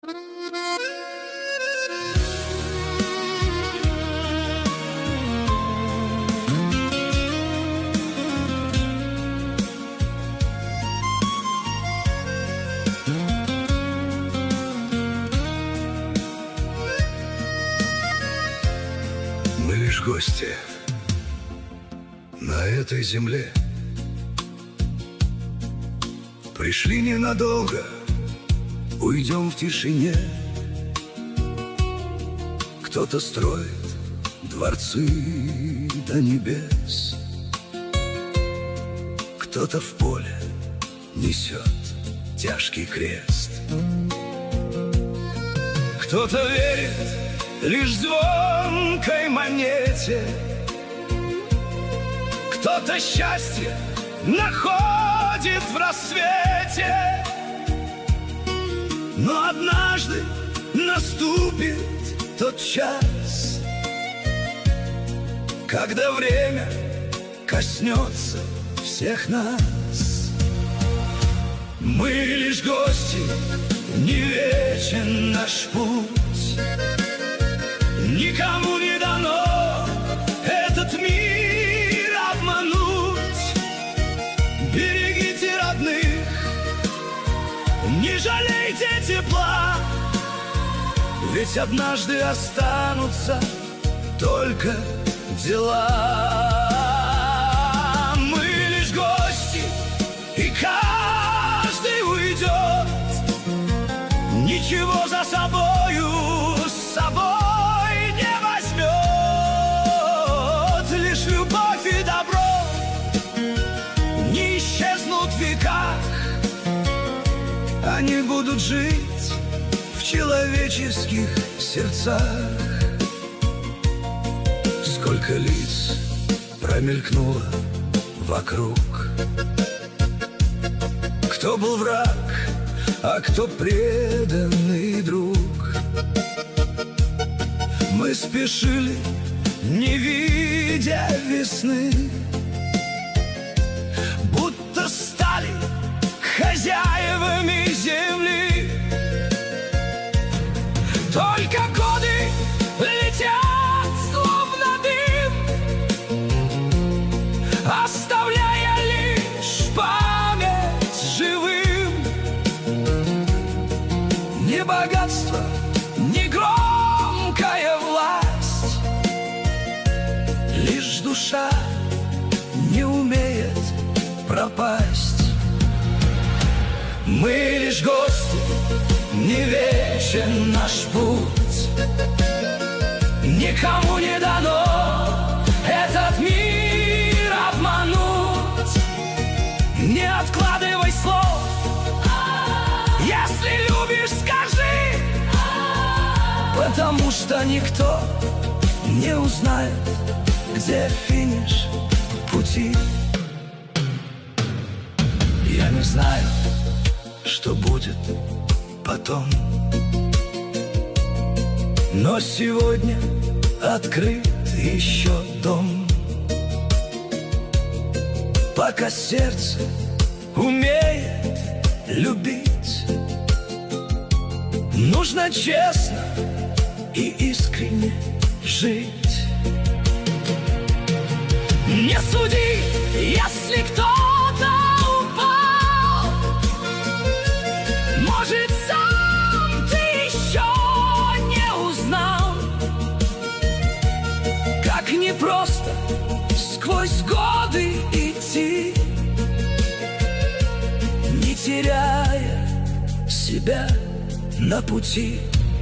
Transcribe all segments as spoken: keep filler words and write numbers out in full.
Мы лишь гости на этой земле, пришли ненадолго, уйдем в тишине. Кто-то строит дворцы до небес, кто-то в поле несет тяжкий крест. Кто-то верит лишь звонкой монете, кто-то счастье находит в рассвете. Но однажды наступит тот час, когда время коснется всех нас. Мы лишь гости, не вечен наш путь, никому не дано этот мир обмануть. Берегите родных, не жалейте тепла, ведь однажды останутся только дела. Мы лишь гости, и каждый уйдет, ничего за собою, с собой не возьмет. Лишь любовь и добро не исчезнут в веках, они будут жить в человеческих сердцах. Сколько лиц промелькнуло вокруг, кто был враг, а кто преданный друг. Мы спешили, не видя весны, будто стали хозяевами земли. Только годы летят, словно дым, оставляя лишь память живым. Не богатство, не громкая власть, лишь душа не умеет пропасть. Мы лишь гости, не вечен наш путь, никому не дано этот мир обмануть. Не откладывай слов, если любишь, скажи, потому что никто не узнает, где финиш пути. Я не знаю, что будет потом, но сегодня открыт еще дом. Пока сердце умеет любить, нужно честно и искренне жить. Не суди, если кто-то упал, может, сам ты еще не узнал, как непросто сквозь годы идти, не теряя себя на пути.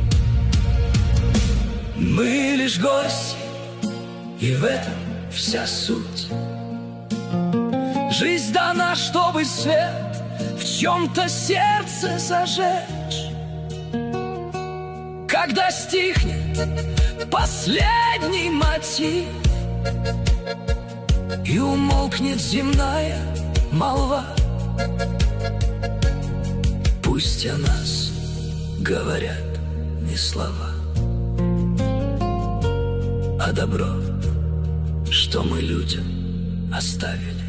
Мы лишь гости, и в этом вся суть. Жизнь дана, чтобы свет в чем-то сердце зажечь. Когда стихнет последний мотив и умолкнет земная молва, пусть о нас говорят не слова, а добро, что мы людям оставили.